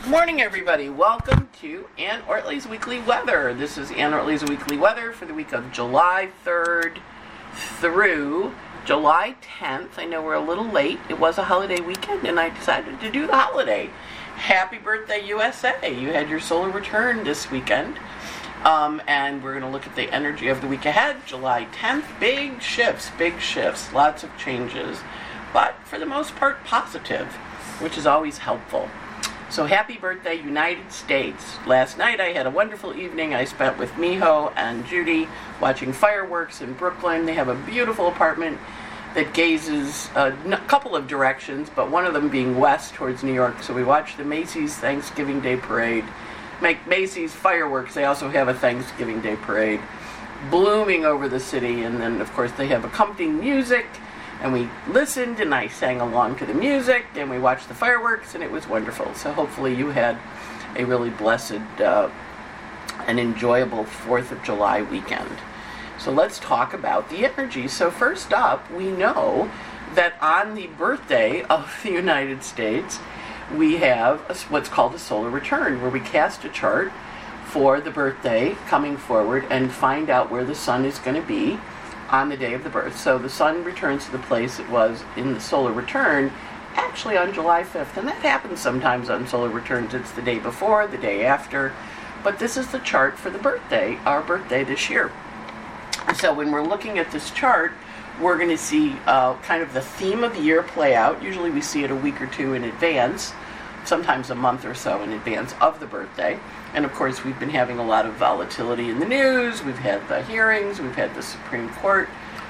Good morning, everybody. Welcome to Ann Ortley's Weekly Weather. This is Ann Ortley's Weekly Weather for the week of July 3rd through July 10th. I know we're a little late. It was a holiday weekend, and I decided to do the holiday. Happy birthday, USA. You had your solar return this weekend. And we're going to look at the energy of the week ahead, July 10th. Big shifts, lots of changes, but for the most part positive, which is always helpful. So happy birthday, United States. Last night I had a wonderful evening I spent with Miho and Judy watching fireworks in Brooklyn. They have a beautiful apartment that gazes a couple of directions, but one of them being west towards New York. So we watched the Macy's Thanksgiving Day Parade. Macy's fireworks, they also have a Thanksgiving Day Parade blooming over the city. And then, of course, they have accompanying music. And we listened, and I sang along to the music, and we watched the fireworks, and it was wonderful. So hopefully you had a really blessed and enjoyable 4th of July weekend. So let's talk about the energy. So first up, we know that on the birthday of the United States, we have what's called a solar return, where we cast a chart for the birthday coming forward and find out where the sun is going to be on the day of the birth. So the sun returns to the place it was in the solar return actually on July 5th. And that happens sometimes on solar returns. It's the day before, the day after. But this is the chart for the birthday, our birthday this year. So when we're looking at this chart, we're going to see kind of the theme of the year play out. Usually we see it a week or two in advance, sometimes a month or so in advance of the birthday. And of course, we've been having a lot of volatility in the news. We've had the hearings. We've had the Supreme Court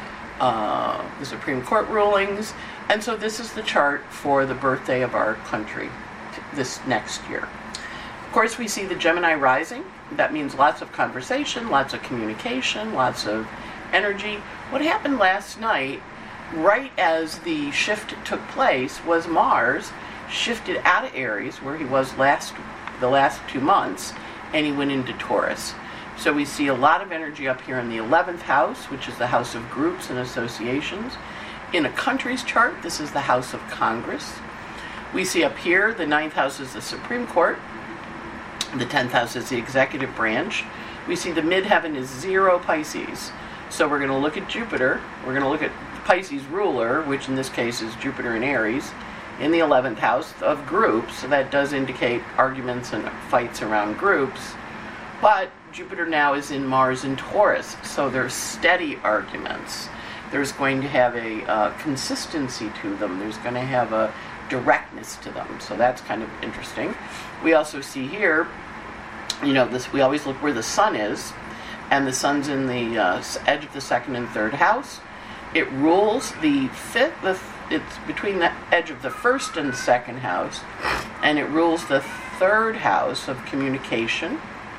rulings. And so this is the chart for the birthday of our country this next year. Of course, we see the Gemini rising. That means lots of conversation, lots of communication, lots of energy. What happened last night, right as the shift took place, was Mars shifted out of Aries, where he was the last 2 months, and he went into Taurus. So we see a lot of energy up here in the 11th house, which is the house of groups and associations. In a country's chart, this is the house of Congress. We see up here, the 9th house is the Supreme Court. The 10th house is the executive branch. We see the midheaven is 0 Pisces. So we're going to look at Jupiter. We're going to look at Pisces ruler, which in this case is Jupiter in Aries, in the 11th house of groups. So that does indicate arguments and fights around groups. But Jupiter now is in Mars in Taurus, so there's steady arguments. There's going to have a consistency to them. There's going to have a directness to them. So that's kind of interesting. We also see here, we always look where the sun is, and the sun's in the edge of the 2nd and 3rd house. It rules the 5th, it's between the edge of the 1st and 2nd house, and it rules the 3rd house of communication,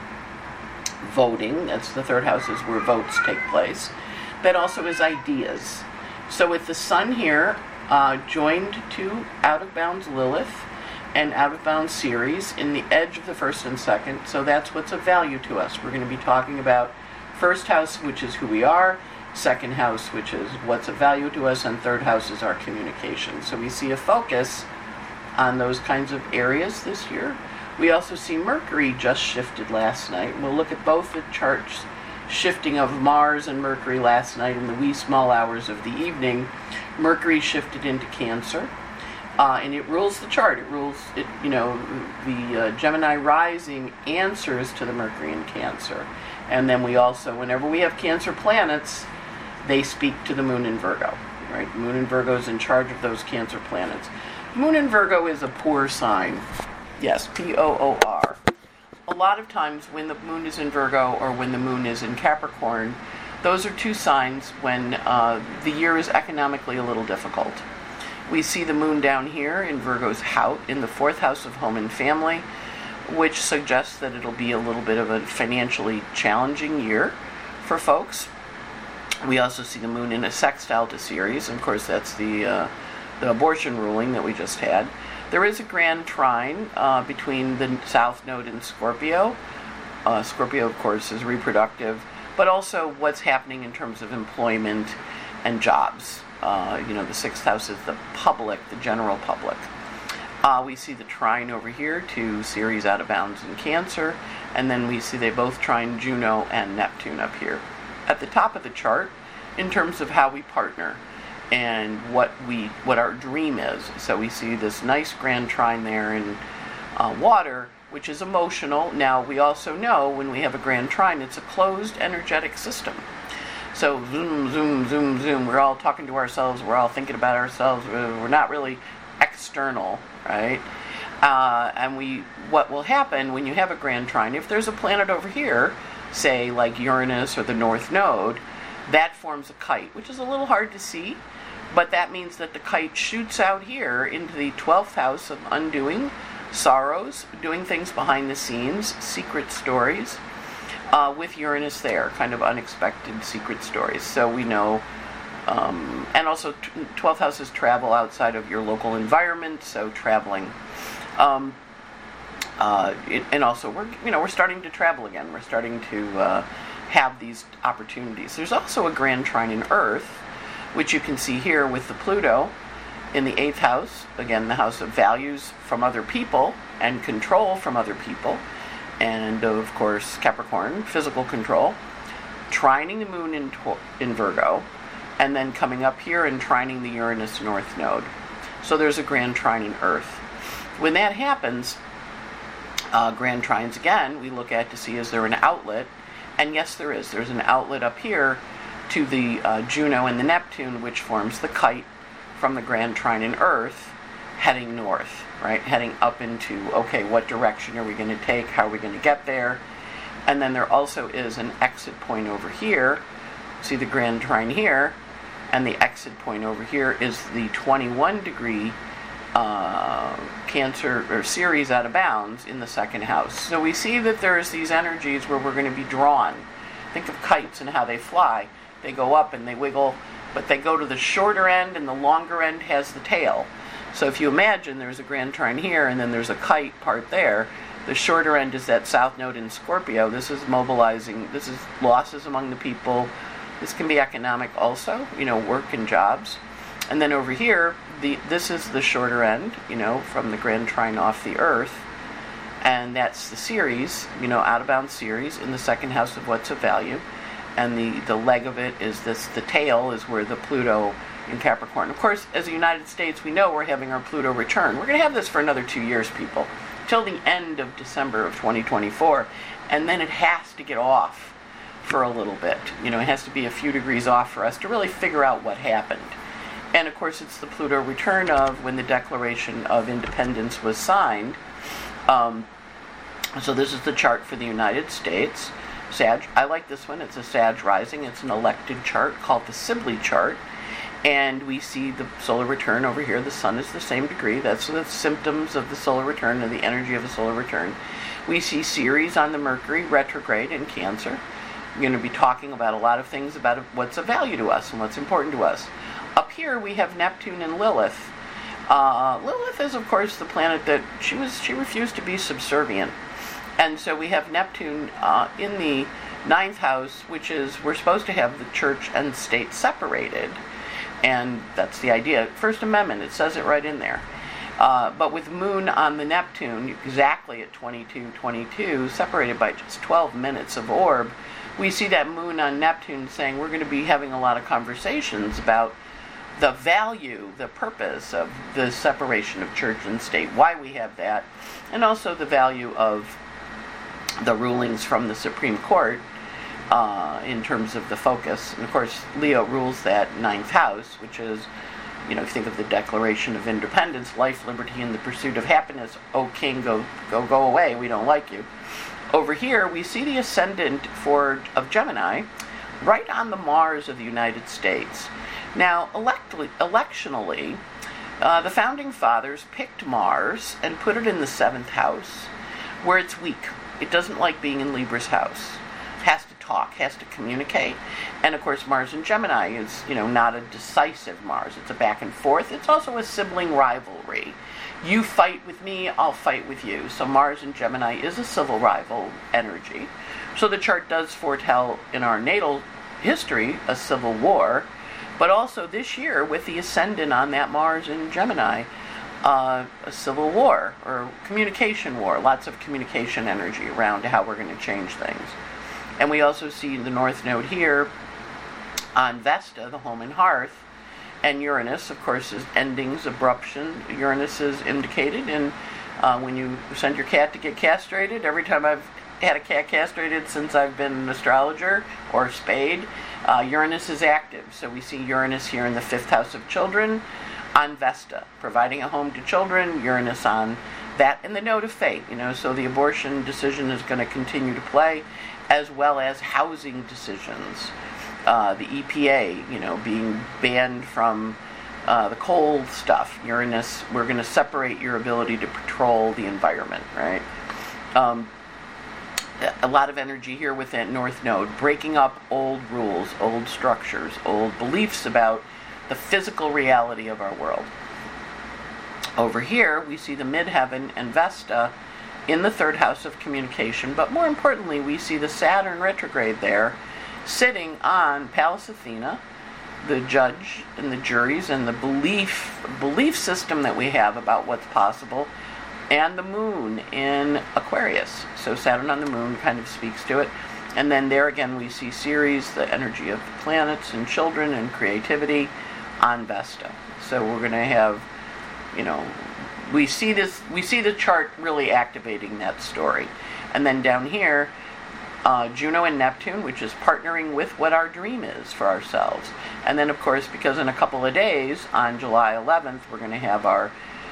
voting. That's the 3rd house is where votes take place. That also is ideas. So with the sun here joined to out of bounds Lilith and out of bounds Ceres in the edge of the 1st and 2nd, so that's what's of value to us. We're going to be talking about 1st house, which is who we are, 2nd house, which is what's of value to us, and 3rd house is our communication. So we see a focus on those kinds of areas this year. We also see Mercury just shifted last night. We'll look at both the charts shifting of Mars and Mercury last night in the wee small hours of the evening. Mercury shifted into Cancer, and it rules the chart. It rules it. The Gemini rising answers to the Mercury in Cancer, and then we also, whenever we have Cancer planets, they speak to the Moon in Virgo, right? The Moon in Virgo is in charge of those Cancer planets. Moon in Virgo is a poor sign. Yes, P-O-O-R. A lot of times when the Moon is in Virgo or when the Moon is in Capricorn, those are 2 signs when the year is economically a little difficult. We see the Moon down here in Virgo's house, in the 4th house of home and family, which suggests that it'll be a little bit of a financially challenging year for folks. We also see the Moon in a sextile to Ceres. Of course, that's the abortion ruling that we just had. There is a grand trine between the South Node and Scorpio. Scorpio, of course, is reproductive, but also what's happening in terms of employment and jobs. The 6th house is the public, the general public. We see the trine over here to Ceres out of bounds in Cancer, and then we see they both trine Juno and Neptune up here. At the top of the chart, in terms of how we partner and what our dream is. So we see this nice grand trine there in water, which is emotional. Now we also know when we have a grand trine, it's a closed energetic system. So zoom, zoom, zoom, zoom. We're all talking to ourselves. We're all thinking about ourselves. We're not really external, right? And what will happen when you have a grand trine, if there's a planet over here, say like Uranus or the North Node, that forms a kite, which is a little hard to see, but that means that the kite shoots out here into the 12th house of undoing, sorrows, doing things behind the scenes, secret stories, with Uranus there, kind of unexpected secret stories. So we know, and also 12th houses travel outside of your local environment, so traveling. And also we're starting to travel again. We're starting to have these opportunities. There's also a grand trine in Earth, which you can see here with the Pluto in the 8th house, again the house of values from other people and control from other people, and of course Capricorn, physical control, trining the moon in Virgo, and then coming up here and trining the Uranus North Node. So there's a grand trine in Earth. When that happens, grand trines again, we look at to see is there an outlet, and yes there is. There's an outlet up here to the Juno and the Neptune, which forms the kite from the grand trine in Earth, heading north, right? Heading up into, okay, what direction are we going to take? How are we going to get there? And then there also is an exit point over here. See the grand trine here, and the exit point over here is the 21 degree Cancer or Ceres out of bounds in the 2nd house. So we see that there's these energies where we're going to be drawn. Think of kites and how they fly. They go up and they wiggle, but they go to the shorter end, and the longer end has the tail. So if you imagine there's a grand trine here and then there's a kite part there, the shorter end is that South Node in Scorpio. This is mobilizing, this is losses among the people. This can be economic also, work and jobs. And then over here, this is the shorter end, from the grand trine off the Earth. And that's the Ceres, out of bounds Ceres in the 2nd house of what's of value. And the leg of it is this, the tail is where the Pluto in Capricorn. Of course, as the United States, we know we're having our Pluto return. We're going to have this for another 2 years, people, till the end of December of 2024. And then it has to get off for a little bit. It has to be a few degrees off for us to really figure out what happened. And of course, it's the Pluto return of when the Declaration of Independence was signed. So this is the chart for the United States. Sag, I like this one. It's a Sag rising. It's an elected chart called the Sibley chart. And we see the solar return over here. The sun is the same degree. That's the symptoms of the solar return and the energy of the solar return. We see Ceres on the Mercury retrograde in Cancer. We're going to be talking about a lot of things about what's of value to us and what's important to us. Up here we have Neptune and Lilith. Lilith is, of course, the planet that she refused to be subservient. And so we have Neptune in the 9th house, which is, we're supposed to have the church and state separated. And that's the idea. First Amendment, it says it right in there. But with Moon on the Neptune, exactly at 22:22, separated by just 12 minutes of orb, we see that Moon on Neptune saying we're going to be having a lot of conversations about the value, the purpose of the separation of church and state, why we have that, and also the value of the rulings from the Supreme Court in terms of the focus. And of course, Leo rules that 9th house, which is, if you think of the Declaration of Independence, life, liberty, and the pursuit of happiness. O king, go away, we don't like you. Over here, we see the ascendant of Gemini right on the Mars of the United States. Now, electionally, the Founding Fathers picked Mars and put it in the 7th house, where it's weak. It doesn't like being in Libra's house. It has to talk, has to communicate. And of course, Mars in Gemini is, not a decisive Mars. It's a back and forth. It's also a sibling rivalry. You fight with me, I'll fight with you. So Mars in Gemini is a civil rival energy. So the chart does foretell in our natal history a civil war. But also this year, with the ascendant on that Mars in Gemini, a civil war or communication war, lots of communication energy around how we're going to change things. And we also see the North Node here on Vesta, the home and hearth, and Uranus, of course, is endings, abruption. Uranus is indicated, and when you send your cat to get castrated, every time I've had a cat castrated since I've been an astrologer or spayed, Uranus is active. So we see Uranus here in the 5th house of children on Vesta, providing a home to children, Uranus on that, and the node of fate, so the abortion decision is going to continue to play, as well as housing decisions. The EPA, being banned from the coal stuff. Uranus, we're going to separate your ability to patrol the environment, right? A lot of energy here with that North Node, breaking up old rules, old structures, old beliefs about the physical reality of our world. Over here, we see the midheaven and Vesta in the 3rd house of communication, but more importantly, we see the Saturn retrograde there, sitting on Pallas Athena, the judge and the juries and the belief system that we have about what's possible, and the moon in Aquarius. So Saturn on the moon kind of speaks to it. And then there again we see Ceres, the energy of the planets and children and creativity, on Vesta. So we're going to have, we see the chart really activating that story. And then down here, Juno and Neptune, which is partnering with what our dream is for ourselves. And then, of course, because in a couple of days, on July 11th, we're going to have our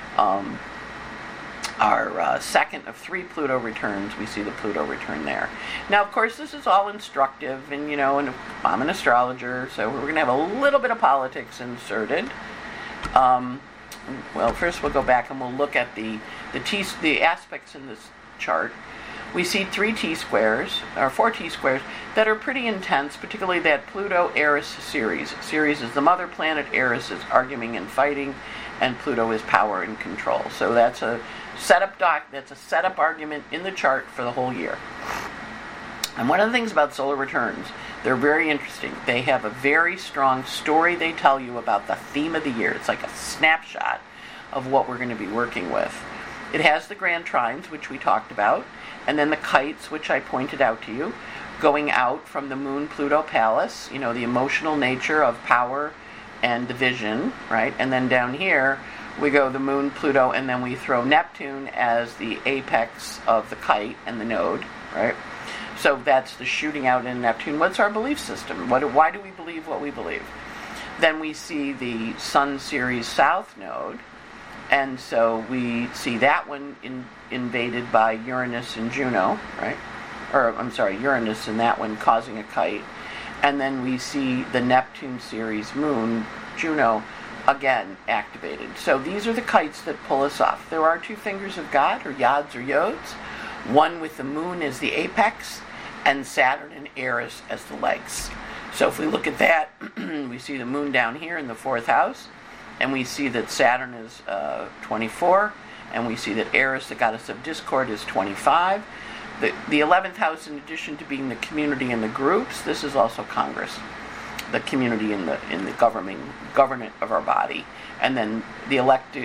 second of 3 Pluto returns. We see the Pluto return there. Now, of course, this is all instructive, and and I'm an astrologer, so we're going to have a little bit of politics inserted. Well, first we'll go back and we'll look at the aspects in this chart. We see 3 T-squares, or 4 T-squares, that are pretty intense, particularly that Pluto-Eris Ceres. Ceres is the mother planet, Eris is arguing and fighting, and Pluto is power and control. So that's a setup argument in the chart for the whole year. And one of the things about solar returns, they're very interesting. They have a very strong story they tell you about the theme of the year. It's like a snapshot of what we're going to be working with. It has the grand trines, which we talked about, and then the kites, which I pointed out to you, going out from the Moon-Pluto Palace, the emotional nature of power and division, right? And then down here, we go the Moon, Pluto, and then we throw Neptune as the apex of the kite and the node, right? So that's the shooting out in Neptune. What's our belief system? Why do we believe what we believe? Then we see the Sun Ceres South node, and so we see that one invaded by Uranus and Juno, right? Uranus and that one causing a kite. And then we see the Neptune Ceres moon, Juno, again activated. So these are the kites that pull us off. There are 2 fingers of God, or yods or yods, one with the moon as the apex, and Saturn and Eris as the legs. So if we look at that, we see the moon down here in the 4th house, and we see that Saturn is 24, and we see that Eris, the goddess of discord, is 25. The 11th house, in addition to being the community and the groups, this is also Congress, the community in the government of our body, and then the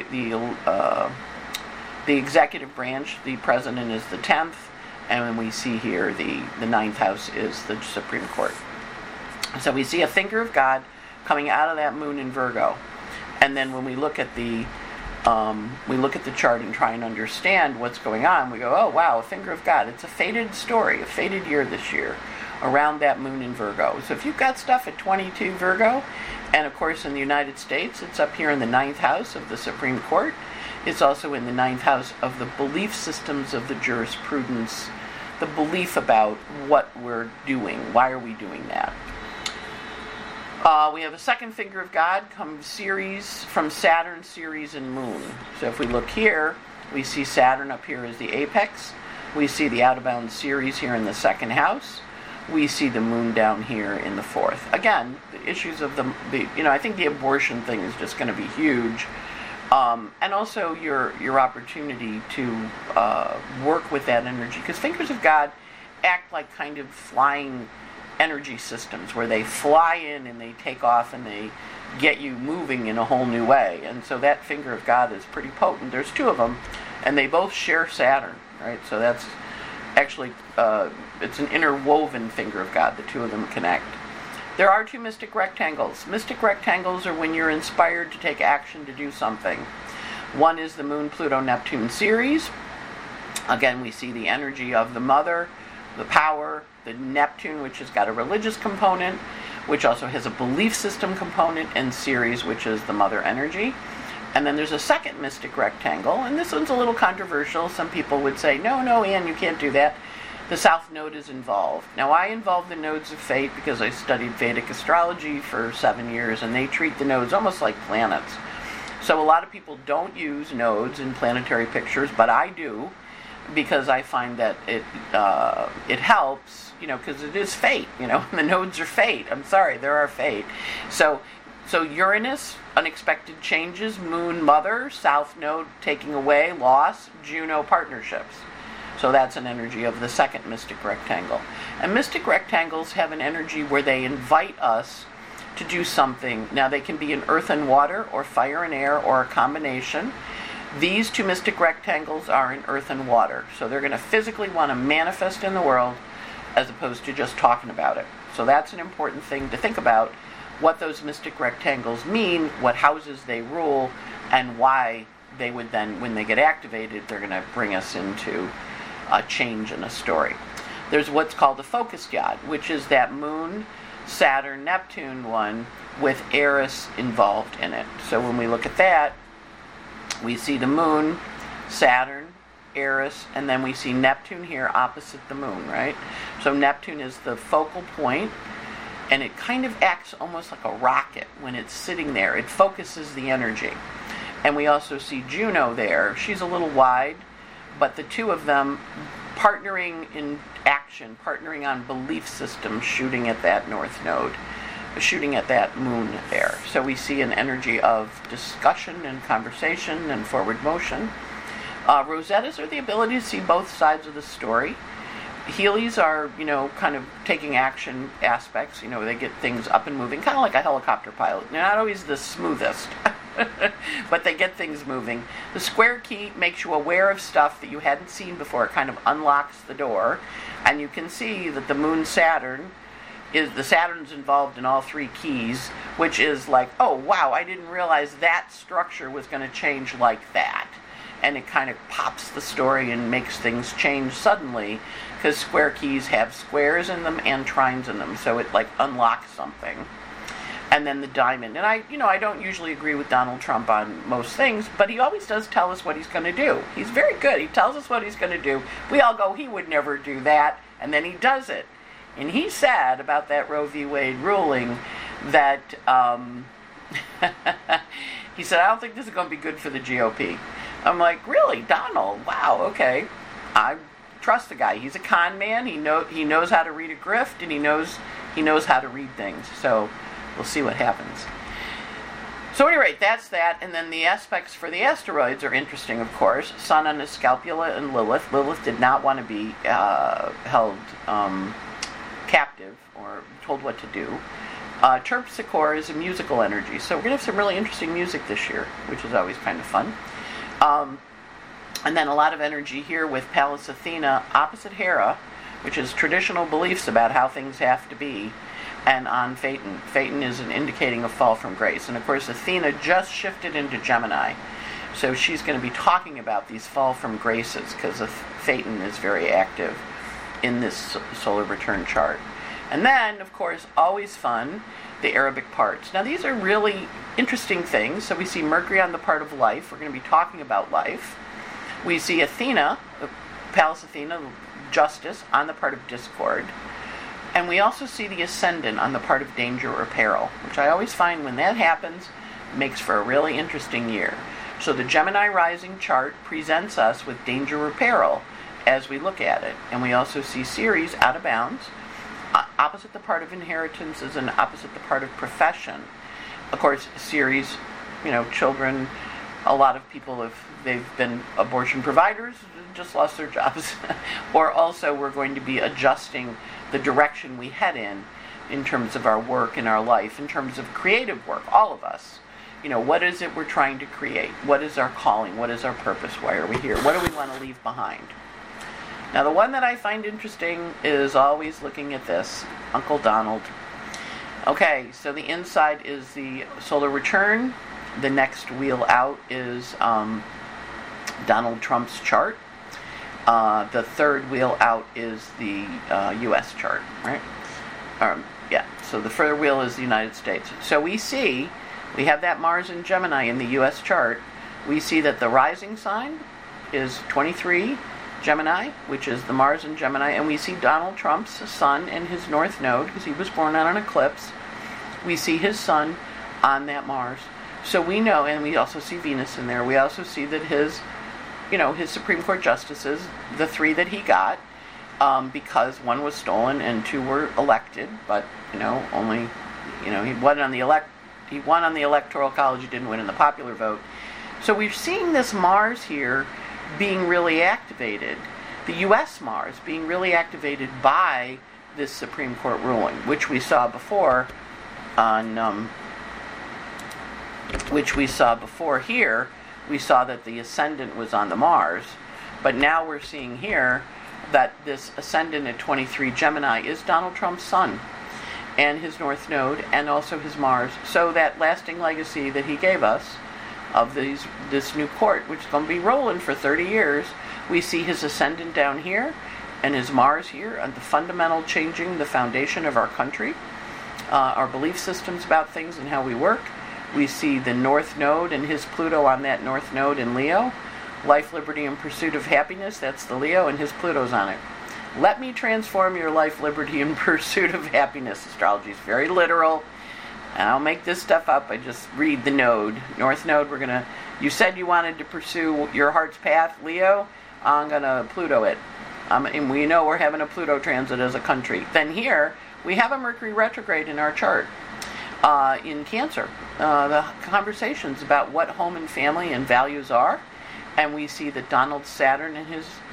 executive branch, the president is the 10th, and when we see here the 9th house is the Supreme Court. So we see a finger of God coming out of that moon in Virgo, and then when we look at the chart and try and understand what's going on, we go, oh wow, a finger of God. It's a fated story, a fated year this year around that moon in Virgo. So if you've got stuff at 22 Virgo, and of course in the United States, it's up here in the 9th house of the Supreme Court. It's also in the 9th house of the belief systems of the jurisprudence, the belief about what we're doing. Why are we doing that? We have a second finger of God comes Ceres from Saturn, Ceres, and Moon. So if we look here, we see Saturn up here as the apex. We see the out-of-bounds Ceres here in the 2nd house. We see the Moon down here in the 4th. Again, the issues of I think the abortion thing is just going to be huge. And also your opportunity to work with that energy. Because fingers of God act like kind of flying energy systems where they fly in and they take off and they get you moving in a whole new way. And so that finger of God is pretty potent. There's two of them, and they both share Saturn, right? So that's actually, it's an interwoven finger of God. The two of them connect. There are two mystic rectangles. Mystic rectangles are when you're inspired to take action to do something. One is the Moon, Pluto, Neptune series. Again, we see the energy of the mother, the power, the Neptune, which has got a religious component, which also has a belief system component, and Ceres, which is the mother energy. And then there's a second mystic rectangle, and this one's a little controversial. Some people would say, no, Anne, you can't do that. The South Node is involved. Now, I involve the nodes of fate because I studied Vedic astrology for 7 years, and they treat the nodes almost like planets. So a lot of people don't use nodes in planetary pictures, but I do, because I find that it helps, because it is fate, the nodes are fate. I'm sorry, they're our fate. So Uranus, unexpected changes, Moon, Mother, South Node, taking away, loss, Juno, partnerships. So that's an energy of the second mystic rectangle. And mystic rectangles have an energy where they invite us to do something. Now, they can be in earth and water, or fire and air, or a combination. These two mystic rectangles are in earth and water. So they're going to physically want to manifest in the world as opposed to just talking about it. So that's an important thing to think about, what those mystic rectangles mean, what houses they rule, and why they would then, when they get activated, they're going to bring us into a change in a story. There's what's called the focus god, which is that Moon, Saturn, Neptune one with Eris involved in it. So when we look at that, we see the Moon, Saturn, Eris, and then we see Neptune here opposite the Moon, right? So Neptune is the focal point, and it kind of acts almost like a rocket when it's sitting there. It focuses the energy. And we also see Juno there. She's a little wide, but the two of them partnering in action, partnering on belief systems, shooting at that North Node, shooting at that Moon there. So we see an energy of discussion and conversation and forward motion. Rosettas are the ability to see both sides of the story. Heelys are, kind of taking action aspects. They get things up and moving, kind of like a helicopter pilot. They're not always the smoothest, but they get things moving. The square key makes you aware of stuff that you hadn't seen before. It kind of unlocks the door. And you can see that the Moon Saturn Saturn's involved in all three keys, which is like, oh, wow, I didn't realize that structure was going to change like that. And it kind of pops the story and makes things change suddenly, because square keys have squares in them and trines in them, so it like unlocks something. And then the diamond. And I don't usually agree with Donald Trump on most things, but he always does tell us what he's going to do. He's very good. He tells us what he's going to do. We all go, he would never do that, and then he does it. And he said about that Roe v. Wade ruling that he said, I don't think this is going to be good for the GOP. I'm like, really, Donald? Wow, okay. I trust the guy. He's a con man. He knows how to read a grift, and he knows how to read things. So we'll see what happens. So at any rate, that's that. And then the aspects for the asteroids are interesting, of course. Sun on the Scapula and Lilith. Lilith did not want to be held captive or told what to do. Terpsichore is a musical energy. So we're going to have some really interesting music this year, which is always kind of fun. And then a lot of energy here with Pallas Athena opposite Hera, which is traditional beliefs about how things have to be, and on Phaeton. Phaeton is indicating a fall from grace. And of course, Athena just shifted into Gemini. So she's going to be talking about these fall from graces, because Phaeton is very active in this solar return chart. And then, of course, always fun, the Arabic parts. Now, these are really interesting things. So we see Mercury on the part of life. We're going to be talking about life. We see Athena, Pallas Athena, justice, on the part of discord. And we also see the Ascendant on the part of danger or peril, which I always find when that happens, makes for a really interesting year. So the Gemini rising chart presents us with danger or peril as we look at it. And we also see Ceres out of bounds. Opposite the part of inheritance is an opposite the part of profession. Of course, Ceres, children, a lot of people, if they've been abortion providers, just lost their jobs. Or also we're going to be adjusting the direction we head in in terms of our work and our life, in terms of creative work, all of us. What is it we're trying to create? What is our calling? What is our purpose? Why are we here? What do we want to leave behind? Now, the one that I find interesting is always looking at this, Uncle Donald. Okay, so the inside is the solar return. The next wheel out is Donald Trump's chart. The third wheel out is the U.S. chart, right? So the third wheel is the United States. So we have that Mars in Gemini in the U.S. chart. We see that the rising sign is 23 Gemini, which is the Mars in Gemini, and we see Donald Trump's sun in his north node, because he was born on an eclipse. We see his sun on that Mars. So we know, and we also see Venus in there. We also see that his Supreme Court justices, the 3 that he got, because 1 was stolen and 2 were elected, but only he won on the Electoral College. He didn't win in the popular vote. So we're seeing this Mars here being really activated, the U.S. Mars being really activated by this Supreme Court ruling, which we saw before here. We saw that the ascendant was on the Mars, but now we're seeing here that this ascendant at 23 Gemini is Donald Trump's sun and his north node and also his Mars. So that lasting legacy that he gave us of this new court, which is going to be rolling for 30 years, we see his ascendant down here and his Mars here, and the fundamental changing the foundation of our country, our belief systems about things and how we work. We see the North Node and his Pluto on that North Node in Leo. Life, liberty, and pursuit of happiness, that's the Leo, and his Pluto's on it. Let me transform your life, liberty, and pursuit of happiness. Astrology is very literal. And I'll make this stuff up. I just read the node. North Node, you said you wanted to pursue your heart's path, Leo. I'm going to Pluto it. And we know we're having a Pluto transit as a country. Then here, we have a Mercury retrograde in our chart. In Cancer, the conversations about what home and family and values are, and we see that Donald's Saturn and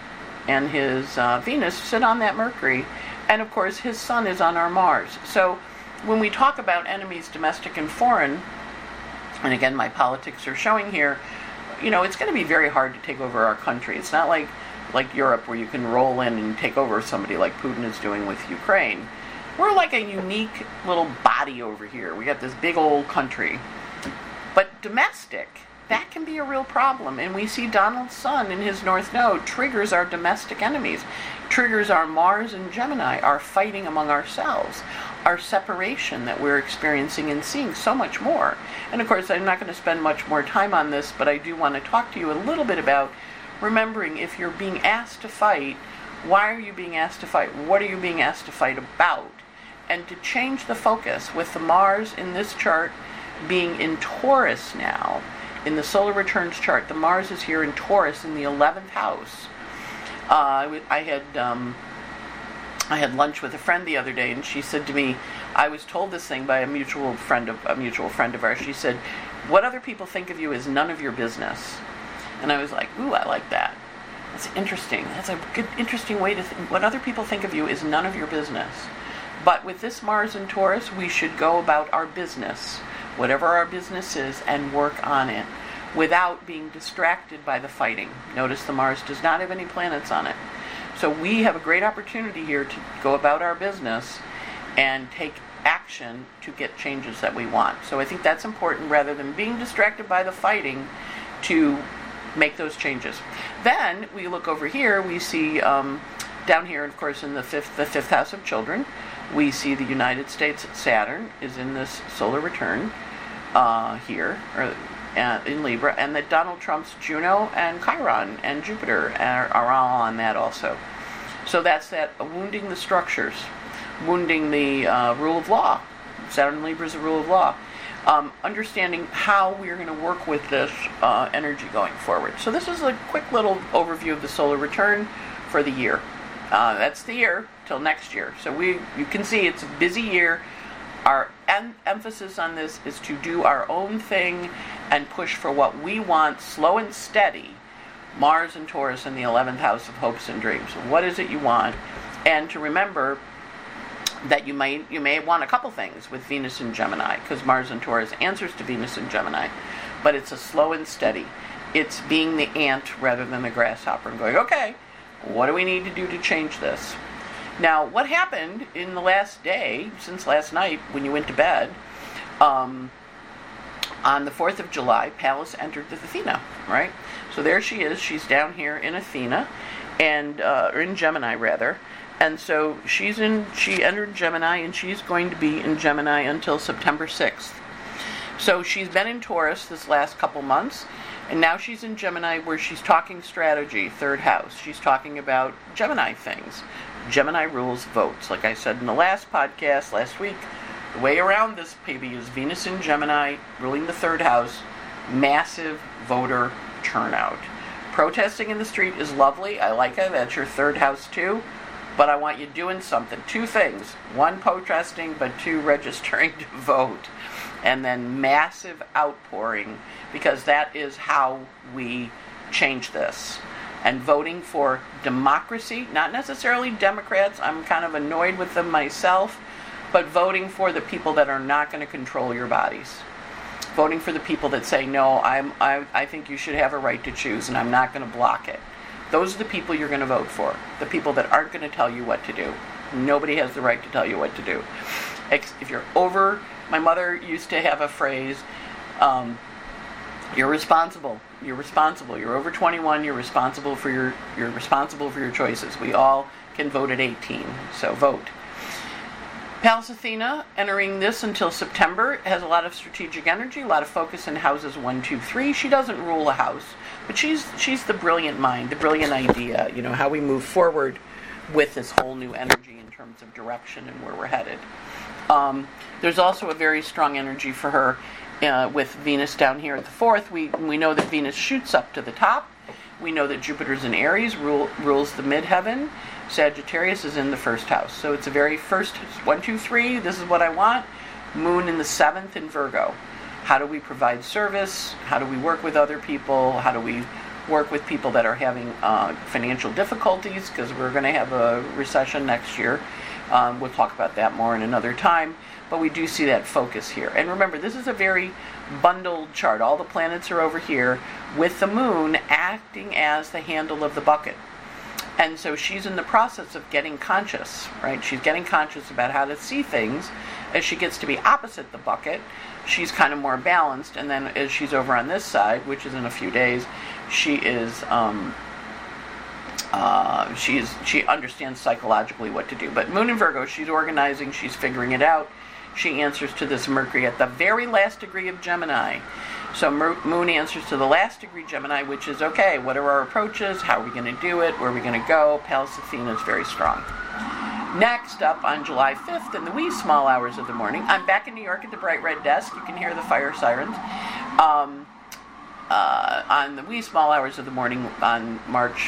his Venus sit on that Mercury, and of course his Sun is on our Mars. So when we talk about enemies, domestic and foreign, and again my politics are showing here, it's going to be very hard to take over our country. It's not like Europe where you can roll in and take over somebody like Putin is doing with Ukraine. We're like a unique little body over here. We got this big old country. But domestic, that can be a real problem. And we see Donald's sun in his North Node triggers our domestic enemies, triggers our Mars and Gemini, our fighting among ourselves, our separation that we're experiencing and seeing so much more. And of course, I'm not going to spend much more time on this, but I do want to talk to you a little bit about remembering if you're being asked to fight, why are you being asked to fight? What are you being asked to fight about? And to change the focus with the Mars in this chart being in Taurus now, in the solar returns chart, the Mars is here in Taurus in the 11th house. I had lunch with a friend the other day, and she said to me, I was told this thing by a mutual friend of ours. She said, what other people think of you is none of your business. And I was like, ooh, I like that. That's interesting. That's a good, interesting way to think. What other people think of you is none of your business. But with this Mars in Taurus, we should go about our business, whatever our business is, and work on it without being distracted by the fighting. Notice the Mars does not have any planets on it. So we have a great opportunity here to go about our business and take action to get changes that we want. So I think that's important, rather than being distracted by the fighting, to make those changes. Then we look over here, we see down here, of course, in the fifth house of children, we see the United States Saturn is in this solar return here, in Libra, and that Donald Trump's Juno and Chiron and Jupiter are all on that also. So that's that wounding the structures, wounding the rule of law. Saturn in Libra is a rule of law. Understanding how we're going to work with this energy going forward. So this is a quick little overview of the solar return for the year. That's the year till next year. So you can see it's a busy year. Our emphasis on this is to do our own thing and push for what we want, slow and steady. Mars and Taurus in the 11th house of hopes and dreams. What is it you want? And to remember that you may want a couple things with Venus in Gemini, because Mars in Taurus answers to Venus in Gemini, but it's a slow and steady. It's being the ant rather than the grasshopper and going, okay, what do we need to do to change this? Now, what happened in the last day, since last night when you went to bed, on the 4th of July, Pallas entered the Athena, right? So there she is. She's down here in Athena, and or in Gemini rather. And so she entered Gemini, and she's going to be in Gemini until September 6th. So she's been in Taurus this last couple months, and now she's in Gemini, where she's talking strategy, third house. She's talking about Gemini things. Gemini rules votes. Like I said in the last podcast last week, the way around this baby is Venus in Gemini, ruling the third house, massive voter turnout. Protesting in the street is lovely. I like it. That's your third house too. But I want you doing something. Two things. One, protesting, but two, registering to vote. And then massive outpouring, because that is how we change this. And voting for democracy, not necessarily Democrats. I'm kind of annoyed with them myself. But voting for the people that are not going to control your bodies. Voting for the people that say, no, I think you should have a right to choose, and I'm not going to block it. Those are the people you're going to vote for. The people that aren't going to tell you what to do. Nobody has the right to tell you what to do. If you're over, my mother used to have a phrase, you're responsible. You're responsible. You're over 21. You're responsible for your choices. We all can vote at 18. So vote. Pallas Athena, entering this until September, has a lot of strategic energy, a lot of focus in houses 1, 2, 3. She doesn't rule a house, but she's the brilliant mind, the brilliant idea, how we move forward with this whole new energy in terms of direction and where we're headed. There's also a very strong energy for her with Venus down here at the 4th. We know that Venus shoots up to the top. We know that Jupiter's in Aries, rules the midheaven. Sagittarius is in the first house. So it's a very first, 1, 2, 3, this is what I want. Moon in the 7th in Virgo. How do we provide service? How do we work with other people? How do we work with people that are having financial difficulties? Because we're going to have a recession next year. We'll talk about that more in another time. But we do see that focus here. And remember, this is a very bundled chart. All the planets are over here, with the moon acting as the handle of the bucket. And so she's in the process of getting conscious, right? She's getting conscious about how to see things. As she gets to be opposite the bucket, she's kind of more balanced. And then as she's over on this side, which is in a few days, she understands psychologically what to do. But Moon in Virgo, she's organizing, she's figuring it out. She answers to this Mercury at the very last degree of Gemini. So Moon answers to the last degree Gemini, which is, okay, what are our approaches? How are we going to do it? Where are we going to go? Pallas Athena is very strong. Next up, on July 5th, in the wee small hours of the morning, I'm back in New York at the Bright Red Desk. You can hear the fire sirens. On the wee small hours of the morning on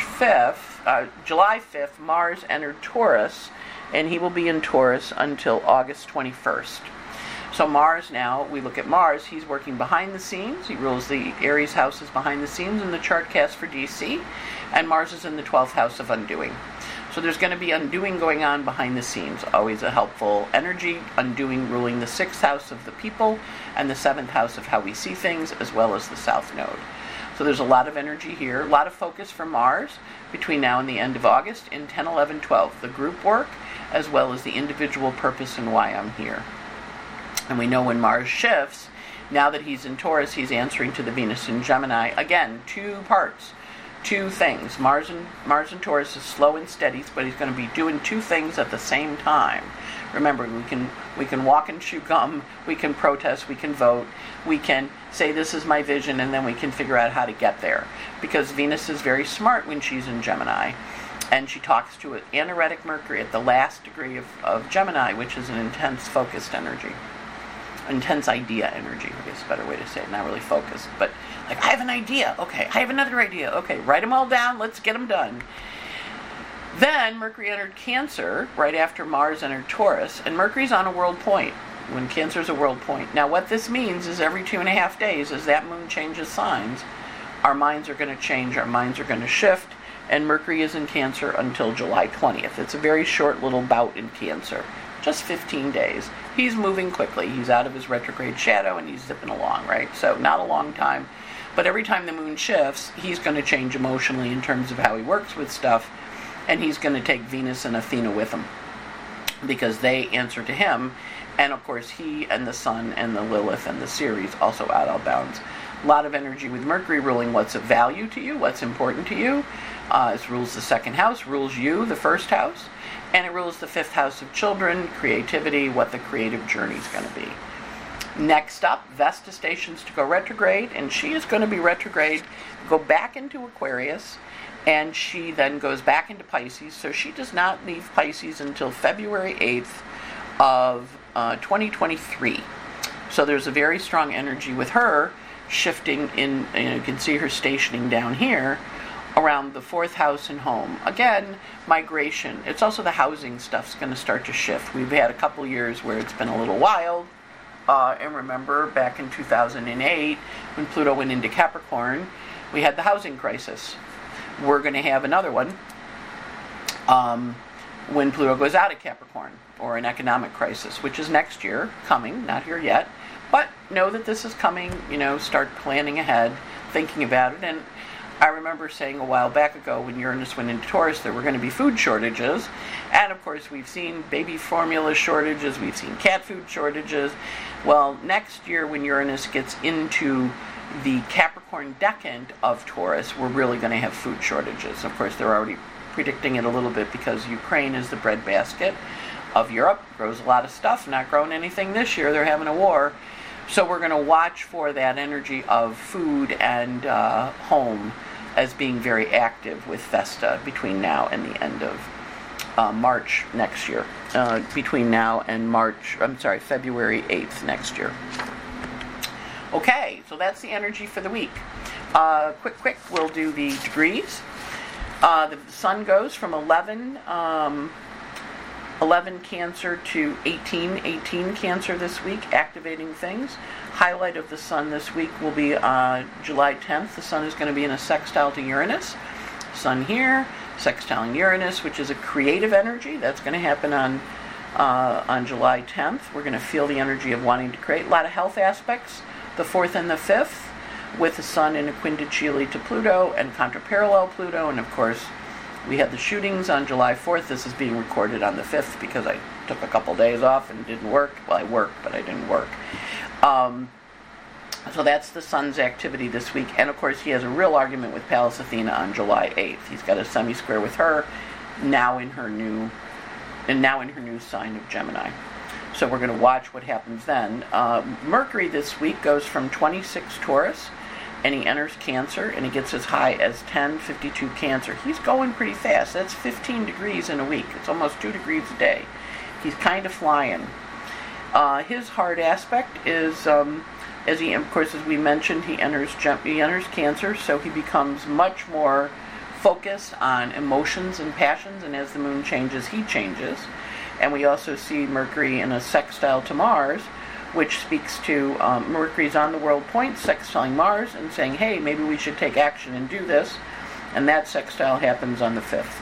July 5th, Mars entered Taurus, and he will be in Taurus until August 21st. So Mars now, we look at Mars, he's working behind the scenes. He rules the Aries houses behind the scenes in the chart cast for DC. And Mars is in the 12th house of undoing. So there's going to be undoing going on behind the scenes. Always a helpful energy. Undoing ruling the 6th house of the people and the 7th house of how we see things, as well as the South Node. So there's a lot of energy here. A lot of focus for Mars between now and the end of August in 10, 11, 12. The group work, as well as the individual purpose and why I'm here. And we know when Mars shifts, now that he's in Taurus, he's answering to the Venus in Gemini. Again, two parts, two things. Mars in Taurus is slow and steady, but he's going to be doing two things at the same time. Remember, we can walk and chew gum, we can protest, we can vote, we can say this is my vision, and then we can figure out how to get there. Because Venus is very smart when she's in Gemini. And she talks to an anaretic Mercury at the last degree of Gemini, which is an intense, focused energy. Intense idea energy, I guess is a better way to say it. Not really focused, but like, I have an idea. Okay, I have another idea. Okay, write them all down. Let's get them done. Then Mercury entered Cancer right after Mars entered Taurus, and Mercury's on a world point when Cancer's a world point. Now, what this means is every 2.5 days, as that moon changes signs, our minds are going to change, our minds are going to shift, and Mercury is in Cancer until July 20th. It's a very short little bout in Cancer. just 15 days. He's moving quickly. He's out of his retrograde shadow and he's zipping along, right? So not a long time. But every time the moon shifts, he's going to change emotionally in terms of how he works with stuff. And he's going to take Venus and Athena with him because they answer to him. And of course, he and the Sun and the Lilith and the Ceres also out of bounds. A lot of energy with Mercury ruling what's of value to you, what's important to you. It rules the second house, rules you, the first house. And it rules the fifth house of children, creativity, what the creative journey is going to be. Next up, Vesta stations to go retrograde, and she is going to be retrograde, go back into Aquarius, and she then goes back into Pisces. So she does not leave Pisces until February 8th of 2023. So there's a very strong energy with her shifting in, you can see her stationing down here around the fourth house and home. Again, migration. It's also the housing stuff's going to start to shift. We've had a couple years where it's been a little wild. And remember, back in 2008, when Pluto went into Capricorn, we had the housing crisis. We're going to have another one when Pluto goes out of Capricorn, or an economic crisis, which is next year, coming, not here yet. But know that this is coming, start planning ahead, thinking about it. And I remember saying a while back ago when Uranus went into Taurus there were going to be food shortages. And of course we've seen baby formula shortages, we've seen cat food shortages. Well, next year when Uranus gets into the Capricorn decant of Taurus, we're really going to have food shortages. Of course, they're already predicting it a little bit because Ukraine is the breadbasket of Europe, grows a lot of stuff, not growing anything this year, they're having a war. So we're going to watch for that energy of food and home as being very active with Vesta between now and the end of March next year. Between now and February 8th next year. Okay, so that's the energy for the week. Quick, we'll do the degrees. The sun goes from 11 Cancer to 18 Cancer this week, activating things. Highlight of the sun this week will be July 10th. The sun is going to be in a sextile to Uranus. Sun here, sextiling Uranus, which is a creative energy. That's going to happen on July 10th. We're going to feel the energy of wanting to create. A lot of health aspects, the 4th and the 5th, with the sun in a quindecile to Pluto and contraparallel Pluto. And of course, we had the shootings on July 4th. This is being recorded on the 5th because I took a couple days off and didn't work. Well, I worked, but I didn't work. So that's the sun's activity this week. And of course, he has a real argument with Pallas Athena on July 8th. He's got a semi-square with her, now in her new sign of Gemini. So we're going to watch what happens then. Mercury this week goes from 26 Taurus, and he enters Cancer, and he gets as high as 1052 Cancer. He's going pretty fast. That's 15 degrees in a week. It's almost 2 degrees a day. He's kind of flying. His hard aspect is, as we mentioned, he enters Cancer, so he becomes much more focused on emotions and passions, and as the moon changes, he changes. And we also see Mercury in a sextile to Mars, which speaks to Mercury's on the world point, sextiling Mars, and saying, hey, maybe we should take action and do this. And that sextile happens on the 5th.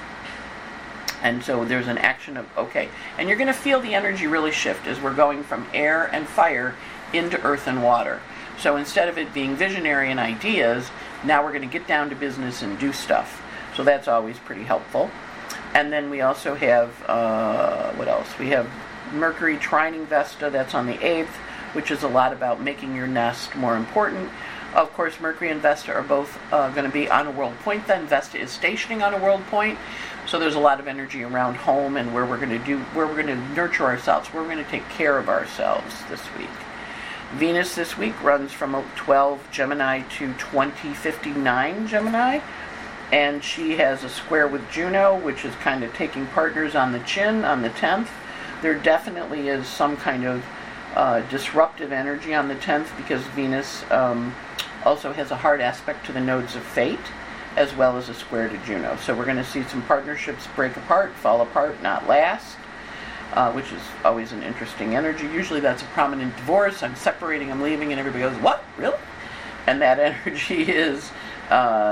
And so there's an action of, okay. And you're going to feel the energy really shift as we're going from air and fire into earth and water. So instead of it being visionary and ideas, now we're going to get down to business and do stuff. So that's always pretty helpful. And then we also have, what else? We have Mercury trining Vesta, that's on the 8th, which is a lot about making your nest more important. Of course, Mercury and Vesta are both going to be on a world point then. Vesta is stationing on a world point. So there's a lot of energy around home and where we're going to nurture ourselves, where we're going to take care of ourselves this week. Venus this week runs from 12 Gemini to 2059 Gemini. And she has a square with Juno, which is kind of taking partners on the chin on the 10th. There definitely is some kind of disruptive energy on the 10th because Venus also has a hard aspect to the nodes of fate, as well as a square to Juno. So we're going to see some partnerships break apart, fall apart, not last, which is always an interesting energy. Usually that's a prominent divorce. I'm separating, I'm leaving, and everybody goes, what? Really? And that energy is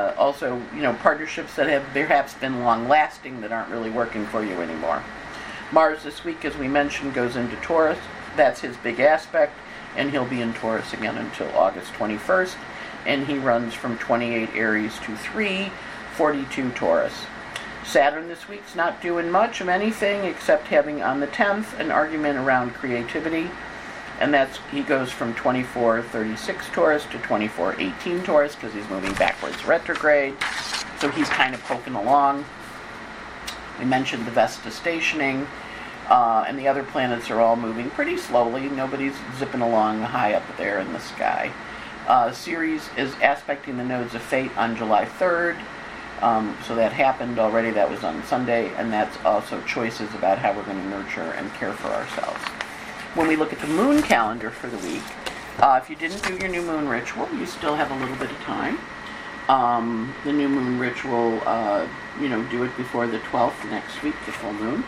also, partnerships that have perhaps been long-lasting that aren't really working for you anymore. Mars this week, as we mentioned, goes into Taurus. That's his big aspect, and he'll be in Taurus again until August 21st, and he runs from 28 Aries to 342 Taurus. Saturn this week's not doing much of anything except having on the 10th an argument around creativity, and he goes from 2436 Taurus to 2418 Taurus because he's moving backwards retrograde, so he's kind of poking along. We mentioned the Vesta stationing, and the other planets are all moving pretty slowly. Nobody's zipping along high up there in the sky. Ceres is aspecting the nodes of fate on July 3rd. So that happened already. That was on Sunday, and that's also choices about how we're going to nurture and care for ourselves. When we look at the moon calendar for the week, if you didn't do your new moon ritual, you still have a little bit of time. The new moon ritual, do it before the 12th next week, the full moon.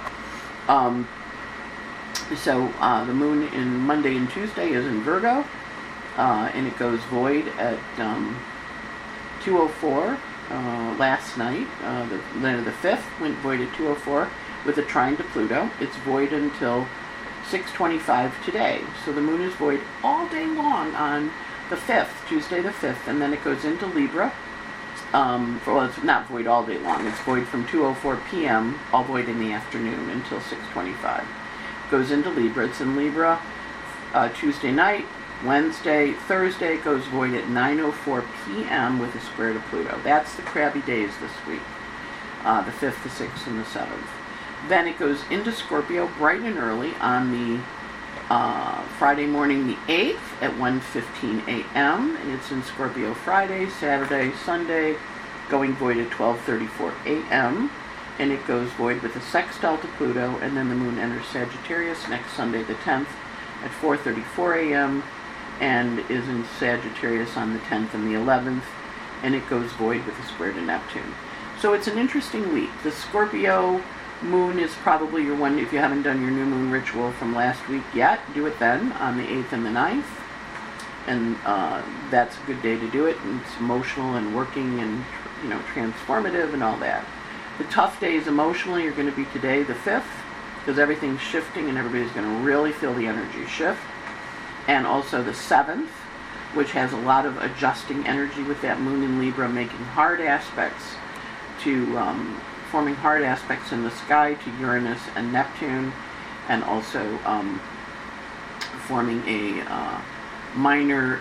So the moon in Monday and Tuesday is in Virgo, and it goes void at 2:04 last night. The 5th went void at 2:04 with a trine to Pluto. It's void until 6:25 today. So the moon is void all day long on the 5th, Tuesday the 5th, and then it goes into Libra. It's not void all day long. It's void from 2:04 p.m., all void in the afternoon until 6:25. Goes into Libra. It's in Libra Tuesday night, Wednesday, Thursday. It goes void at 9:04 p.m. with a square to Pluto. That's the crabby days this week, the 5th, the 6th, and the 7th. Then it goes into Scorpio bright and early on the Friday morning, the 8th at 1:15 a.m. And it's in Scorpio Friday, Saturday, Sunday, going void at 12:34 a.m. And it goes void with a sextile to Pluto, and then the moon enters Sagittarius next Sunday, the 10th, at 4:34 a.m. and is in Sagittarius on the 10th and the 11th, and it goes void with a square to Neptune. So it's an interesting week. The Scorpio moon is probably your one. If you haven't done your new moon ritual from last week yet, do it then on the 8th and the 9th, and that's a good day to do it, and it's emotional and working and transformative and all that. The tough days emotionally are going to be today, the 5th, because everything's shifting and everybody's going to really feel the energy shift, and also the 7th, which has a lot of adjusting energy with that moon in Libra, making hard aspects to forming hard aspects in the sky to Uranus and Neptune, and also forming a minor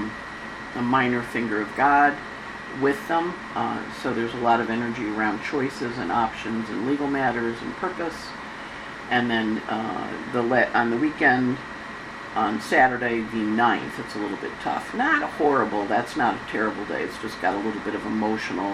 finger of God with them. So there's a lot of energy around choices and options and legal matters and purpose. And then on the weekend, on Saturday the 9th, it's a little bit tough. Not horrible. That's not a terrible day. It's just got a little bit of emotional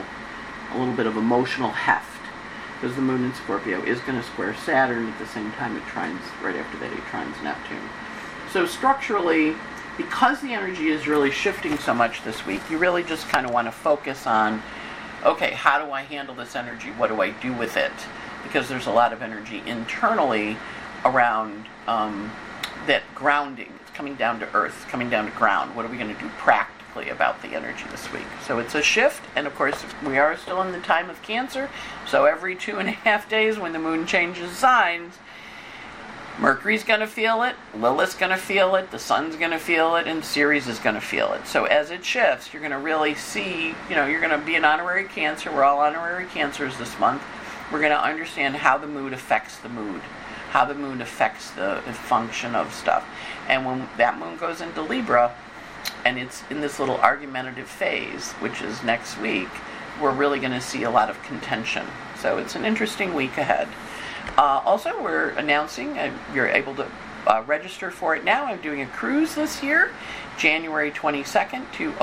heft, because the moon in Scorpio is going to square Saturn at the same time it trines, right after that it trines Neptune. So structurally, because the energy is really shifting so much this week, you really just kind of want to focus on, okay, how do I handle this energy? What do I do with it? Because there's a lot of energy internally around that grounding. It's coming down to earth, it's coming down to ground. What are we going to do practically about the energy this week? So it's a shift, and of course we are still in the time of Cancer, so every 2.5 days when the moon changes signs, Mercury's going to feel it, Lilith's going to feel it, the Sun's going to feel it, and Ceres is going to feel it. So as it shifts, you're going to really see, you're going to be an honorary Cancer. We're all honorary Cancers this month. We're going to understand how the mood affects the mood, how the moon affects the function of stuff. And when that moon goes into Libra, and it's in this little argumentative phase, which is next week, we're really going to see a lot of contention. So it's an interesting week ahead. Also, we're announcing, you're able to register for it now. I'm doing a cruise this year, January 22nd to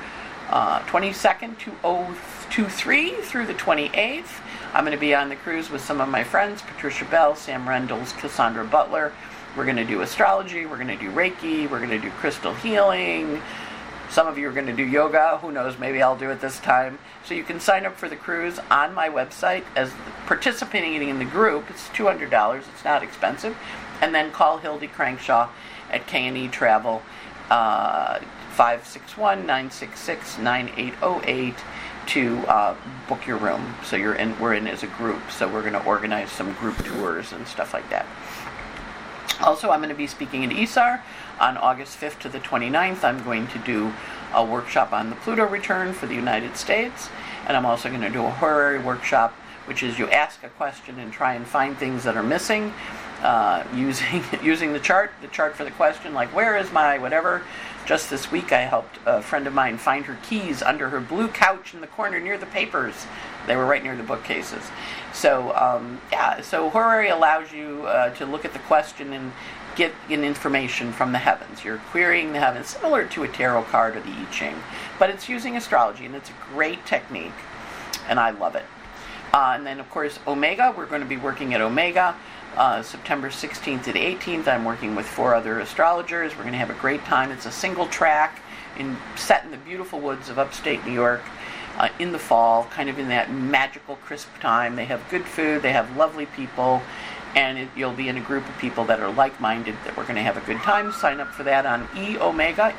2023 through the 28th. I'm going to be on the cruise with some of my friends, Patricia Bell, Sam Rendles, Cassandra Butler. We're going to do astrology, we're going to do Reiki, we're going to do crystal healing. Some of you are going to do yoga. Who knows, maybe I'll do it this time. So you can sign up for the cruise on my website as participating in the group. It's $200. It's not expensive. And then call Hildy Crankshaw at K&E Travel, 561-966-9808 to book your room. So we're in as a group. So we're going to organize some group tours and stuff like that. Also, I'm going to be speaking at ESAR on August 5th to the 29th. I'm going to do a workshop on the Pluto return for the United States. And I'm also going to do a horary workshop, which is you ask a question and try and find things that are missing using the chart for the question, like where is my whatever. Just this week I helped a friend of mine find her keys under her blue couch in the corner near the papers. They were right near the bookcases. So so horary allows you to look at the question and get information from the heavens. You're querying the heavens, similar to a tarot card or the I Ching, but it's using astrology, and it's a great technique, and I love it. And then, of course, Omega. We're going to be working at Omega September 16th to the 18th. I'm working with 4 other astrologers. We're going to have a great time. It's a single track set in the beautiful woods of upstate New York in the fall, kind of in that magical, crisp time. They have good food. They have lovely people. And you'll be in a group of people that are like-minded, that we're going to have a good time. Sign up for that on eomega,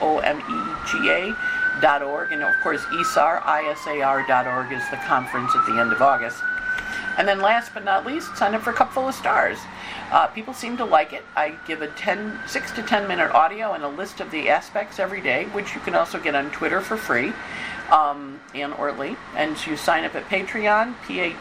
eomega.org. And, of course, ESAR, ISAR.org is the conference at the end of August. And then last but not least, sign up for Cupful of Stars. People seem to like it. I give a 6 to 10 minute audio and a list of the aspects every day, which you can also get on Twitter for free, Ann Ortley. And you sign up at Patreon,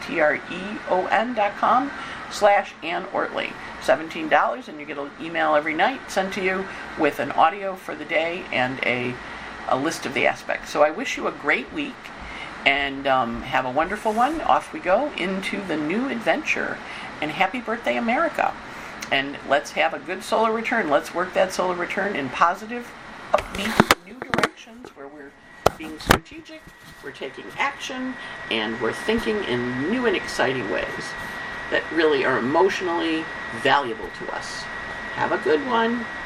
patreon.com/Ann Ortley. $17, and you get an email every night sent to you with an audio for the day and a list of the aspects. So I wish you a great week. And have a wonderful one. Off we go into the new adventure. And happy birthday, America. And let's have a good solar return. Let's work that solar return in positive, upbeat, new directions where we're being strategic, we're taking action, and we're thinking in new and exciting ways that really are emotionally valuable to us. Have a good one.